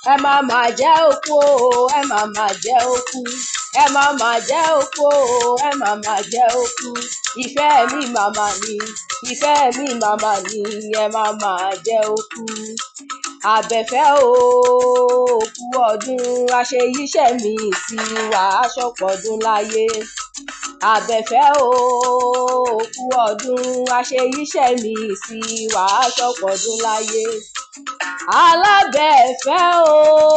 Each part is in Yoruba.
ẹ má má jẹ́ òkú o, ẹ má má jẹ́ òkú, ẹ má má jẹ́ òkú o, ẹ má má jẹ́ òkú. Ìfẹ́ mi màmá ni, ìfẹ́ mi màmá ni, ẹ má má jẹ́ òkú. Àbẹ̀fẹ́ o, òkú ọdún, àṣeyíṣẹ́ mi sí wàá ṣọ̀pọ̀dún láyé. Àbẹ̀fẹ́ o, òkú ọdún, àṣeyíṣẹ́ mi sí wàá ṣọ̀pọ̀dún láyé. Alábẹ̀fẹ́ o,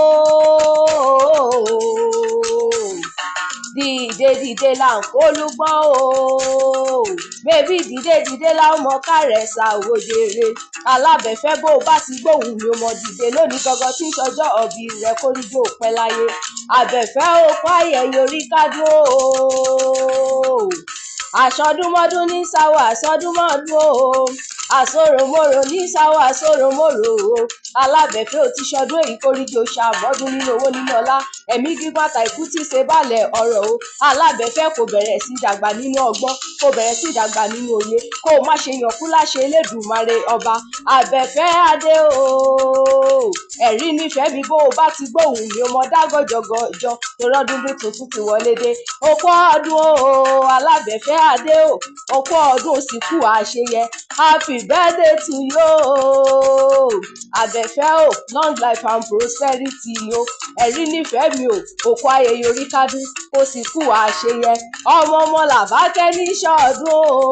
dìde dìde là ń kólúgbọ́n o, bébí dìde dìde là ń mọ kárẹ̀sà òjèrè. Alábẹ̀fẹ́ bó o bá ti gbóhùn mi ò mọ̀ dìde lónìí gangan tí ń ṣọjọ́ ọ̀bí rẹ̀ kórìjó pẹ́ láyé. Àbẹ̀fẹ́ o kó ayẹyẹ orí kádùn o, àṣọdúnmọ́dún ní sáwọ́ àṣọdúnmọ́dún o, àsoròmorò ní sáwọ́ àsoròmorò o. Alábẹ̀fẹ́ ò ti ṣọdún èyí kórìjó ṣàmọ́dún nínú owó nínú ọlá, ẹ̀mí gígùn àtàìkú tí ṣe bálẹ̀ ọ̀rọ̀ o. Alábẹ̀fẹ́ kò bẹ̀rẹ̀ sí dàgbà nínú ọgbọ́n, kò bẹ̀rẹ̀ sí dàgbà nínú òye, kó o má ṣe yànkú láṣẹ Elédùmarè ọba. Àbẹ̀fẹ́ adé o, ẹ̀rí nífẹ̀ẹ́ mi bó o bá ti gbóhùn mi ò mọ dá gọ̀jọ̀gọ̀jọ torọ́dún tuntun ti wọlé dé. Òkú ọdún o, Alábẹ̀fẹ́ adé o, òkú ọdún sì kú àṣeyẹ. Happy birthday to you, Àbẹ̀fẹ́ o, long life and prosperity o. Ẹ̀rí nífẹ̀ẹ́ mi o, òkú ayẹyẹ orí kádùn kó sì kú àṣeyẹ. Ọmọ làbákẹ́ ní ṣọdún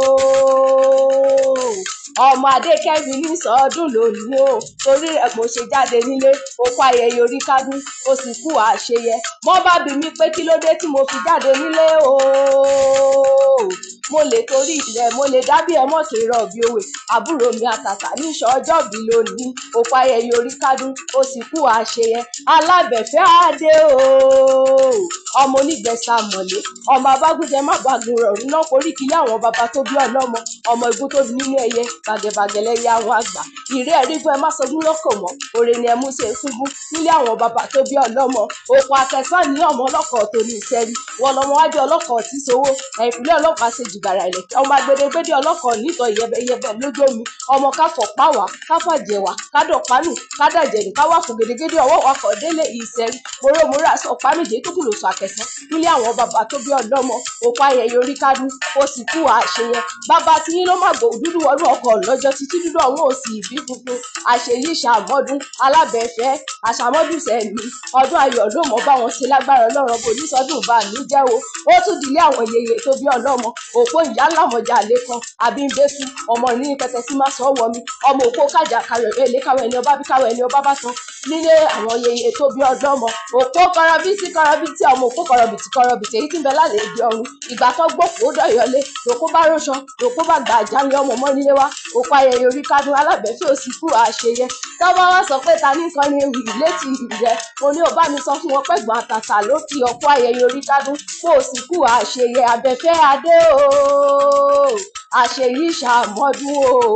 o, ọmọ Adékẹ́mi ní sọdún lónìí o, torí rẹ̀ mo ṣe jáde nílé. Òkú ayẹyẹ orí kádùn ó sì kú àṣeyẹ. Mọ́ bá bi mí pé kí ló dé tí mo fi jáde nílé o, mo lè torí rẹ̀ mo lè dábí ẹ mọ́ kí rọ̀ bí òwe. Àbúrò mi àtàtà ní ṣọjọ́bí lónìí. Òkú ayẹyẹ orí kádùn ó sì kú àṣeyẹ. Alábẹ̀fẹ́ adé o, ọmọ onígbẹ̀sà mọ̀lé, ọmọ abágúnjẹ má bàgùn rọrùn náà koríki ilé àwọn baba tó bí ọlọ́mọ. Ọmọ igun tó bí nínú ẹyẹ, bàgẹ̀bàgẹ̀ lẹ́yẹ àwọn àgbà. Ìrẹ́ ẹ̀rígbọ́n ẹ má sọdún lọ́kọ̀ mọ́, òrè ni ẹ mú ṣe fúnbú nílé àwọn baba tó bí ọlọ́mọ. Òkú àtẹ̀sán ní ọmọ ọlọ́kọ̀ tó ní ìṣẹ́rí, wọn lọmọ wájú ọlọ́kọ̀ tí sowó, ìpínlẹ̀ ọlọ́pàá ṣe jìgàrà ìlẹ̀kẹ̀. Ọmọ agbedegbede ọlọ́kọ̀ nítọ̀ yẹbẹyẹbẹ lójú omi, ọmọ káfọ̀ páwà káfọ̀ jẹ̀wà kádọ̀pánù kádàjẹ̀nù káwà fún gedegede ọwọ́ wakọ̀ délé ìṣẹ́rí. Mòrómórà sọ pámíjẹ tó kù lò sọ àkẹsán nílé àwọn baba tó bí ọlọ́mọ. Òkú ayẹyẹ orí kádùn ó sì kú àṣeyẹ. Bàbá tí yín ló má gbò dúdú wọnú ọkọ̀ lọ́jọ́ títí dúdú àwọn òsì ìbí funfun. Àṣeyí ṣàmọ́dún Alábẹ̀fẹ́ àṣàmọ́dún sẹ́mi, ọdún ayọ̀ ló mọ̀ bá wọn ṣe lágbára Ọlọ́run bò ní sọdún bá ní jẹ́ o. Ó tún dilé àwọn yèyè tó bí ọlọ́mọ. Òpó ìyá ńlámọ̀jà lẹ́kan Abímbésù, ọmọ ní pẹtẹ sí má sọ wọ mi, ọmọ òpó kájà kàwé èlé káwé ẹni ọba bí káwé ẹni ọba bá tán nílé àwọn yèyè tó bí ọlọ́mọ. Òpó kọrọbìtì kọrọbìtì ọmọ òpó kọrọbìtì kọrọbìtì èyí tí ń bẹ lálẹ́ èdè ọ̀run. Ìgbà tó gbòkó dọ̀yọlé lòkó bá ránṣọ lòkó bá gbà àjáwé ọmọ mọ́ nílé wa. Òkú ayẹyẹ orí kádùn Alábẹ̀fẹ́ ò sì kú àṣeyẹ. Tọ́ba wá sọ pé ta ní kan ní ewì létí rẹ̀, mo ní ò bá mi sọ fún wọn pé gbọ̀n àtàtà ló fi òkú ayẹyẹ orí kádùn kó o sì kú àṣeyẹ. Àbẹ̀fẹ́ adé o, àṣeyí ṣàmọ́dún o.